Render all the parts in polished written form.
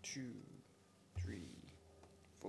2, 3, 4.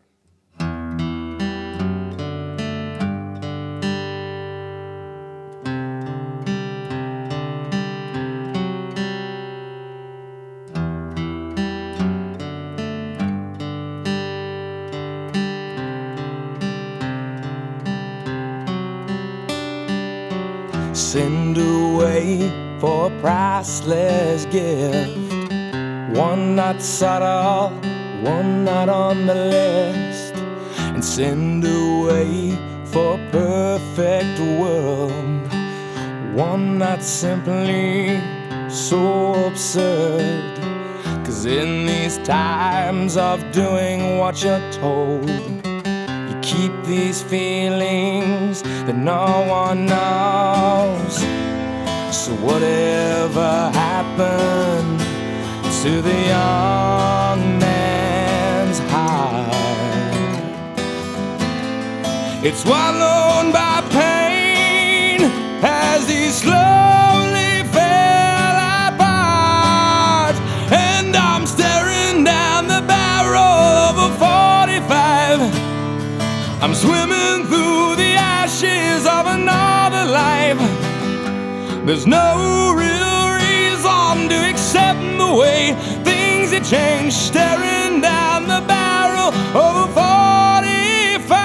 Send away for a priceless gift, one not subtle, one not on the list, and send away for a perfect world, one not simply so absurd. 'Cause in these times of doing what you're told, you keep these feelings that no one knows. So whatever happened to the young man's heart, it's swallowed by pain as he slowly fell apart. And I'm staring down the barrel of a 45. I'm swimming through the ashes of another life. There's no real reason to accept the way things have changed. Staring down the barrel of a 45.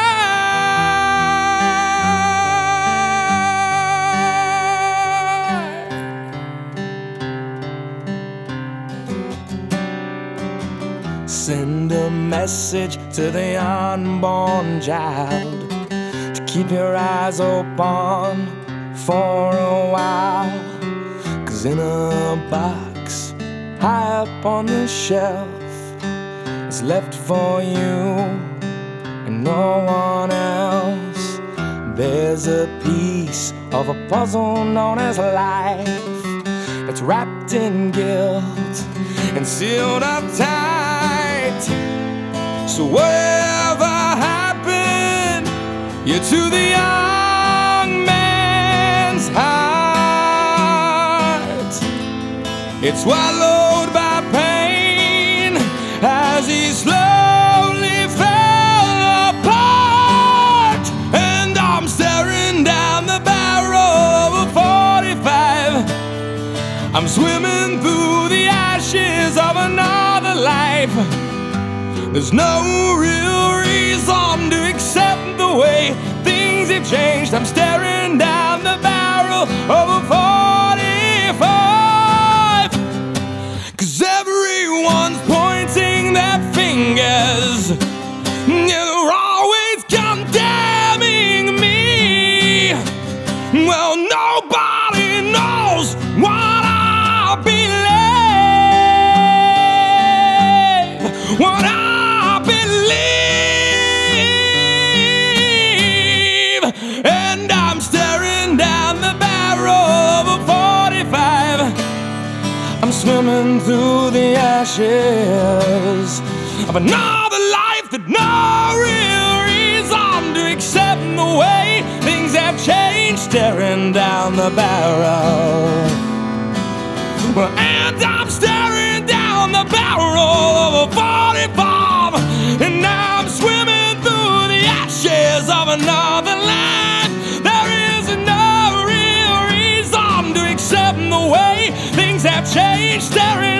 Send a message to the unborn child to keep your eyes open for a while. 'Cause in a box high up on the shelf, it's left for you and no one else. There's a piece of a puzzle known as life that's wrapped in guilt and sealed up tight. So whatever happened, you're to the young man's heart. It's swallowed by pain as he slowly fell apart. And I'm staring down the barrel of a 45. I'm swimming through the ashes of another life. There's no real reason to accept the way things have changed. I'm staring down the barrel of a 45. 'Cause everyone's pointing their fingers, they're always condemning me. Well, nobody knows what I believe. What I believe. And I'm staring down the barrel of a 45. I'm swimming through the ashes of another life that no real reason to accept the way things have changed. Staring down the barrel. Well, and I'm staring down the barrel of a 45. And I'm swimming through the ashes of another life. There is no real reason to accept the way things have changed. Staring